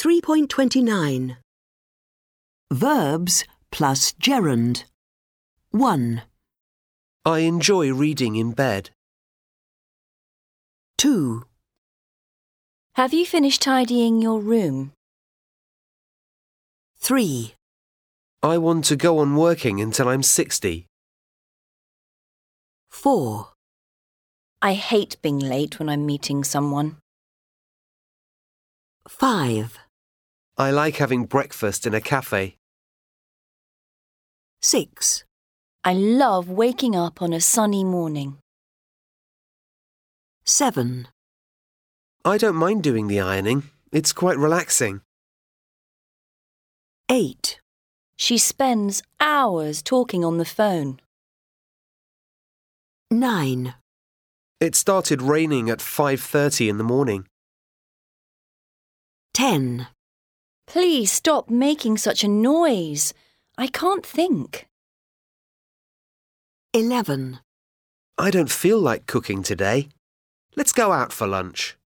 3.29. Verbs plus gerund. 1, I enjoy reading in bed. 2, Have you finished tidying your room? 3, I want to go on working until I'm 60. 4, I hate being late when I'm meeting someone. 5, I like having breakfast in a cafe. 6, I love waking up on a sunny morning. 7, I don't mind doing the ironing. It's quite relaxing. 8, She spends hours talking on the phone. 9, It started raining at 5:30 in the morning. 10, Please stop making such a noise. I can't think. 11. I don't feel like cooking today. Let's go out for lunch.